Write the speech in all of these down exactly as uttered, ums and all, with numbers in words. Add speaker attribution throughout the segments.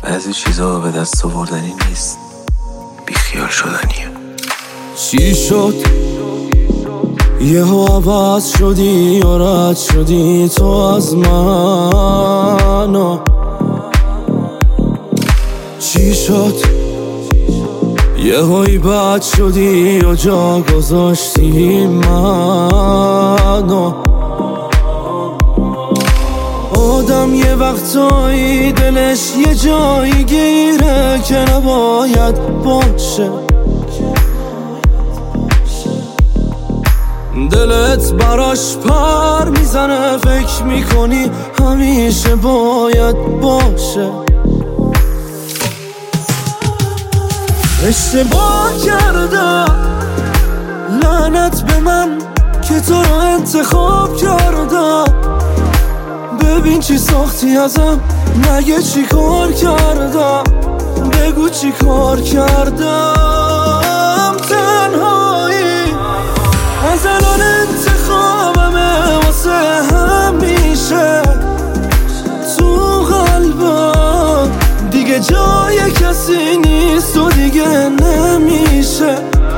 Speaker 1: بعضی چیزا به دست آوردنی نیست، بیخیال شدنیه.
Speaker 2: چی شد؟ یهو عوض شدی و رد شدی تو از من. چی شد؟ یهویی بد شدی و جا گذاشتی منو. آدم یه وقتایی دلش یه جایی گیره که نباید باشه. دلت براش پر میزنه، فکر میکنی همیشه باید باشه. اشتباه کردم، لعنت به من که تو رو انتخاب کردم. ببین چی ساختی ازم، مگه چی کار کردم؟ بگو چی کار کردم؟ تنهایی از الان انتخابمه واسه همیشه. تو قلبم دیگه جای کسی نیست و دیگه نمیشه.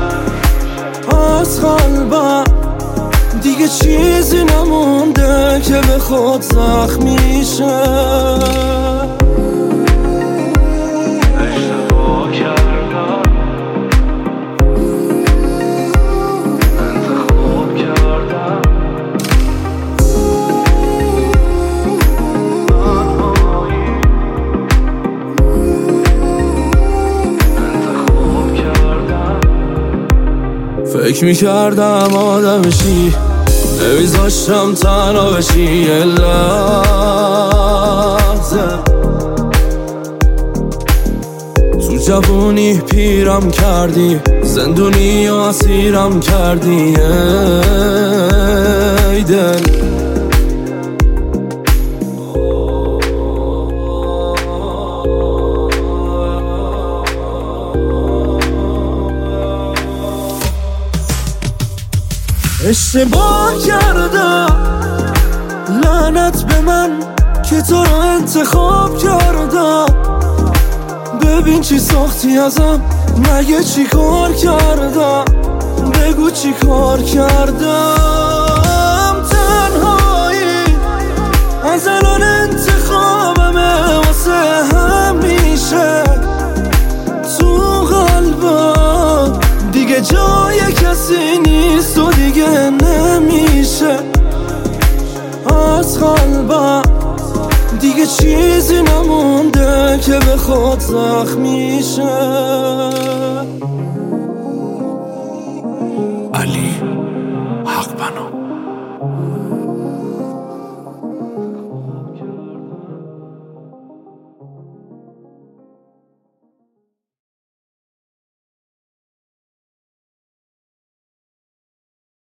Speaker 2: از قلبم دیگه چیزی نمونده که به خود زخمی شه.
Speaker 1: اشتباه کردم، انتخاب کردم. انتخاب کردم.
Speaker 2: فکر میکردم آدمشی، نمیذاشتم تنها بشی یه لحظه. تو جوونی پیرم کردی، زندونی و اسیرم کردی ای دل. اشتباه کردم، لعنت به من که تو رو انتخاب کردم. ببین چی ساختی ازم، مگه چی کار کردم؟ بگو چی کار کردم؟ تنهایی از الان انتخابمه واسه همیشه. تو قلبم دیگه جای کسی نیست و دیگه نمیشه. از قلبم دیگه چیزی نمونده که به خود زخمی شه.